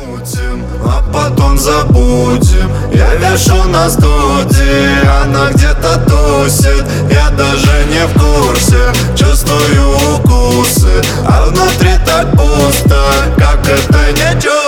замутим, а потом забудем. Я вешу на студии, она где-то тусит. Я даже не в курсе, чувствую укусы, а внутри так пусто, как это не чувствую.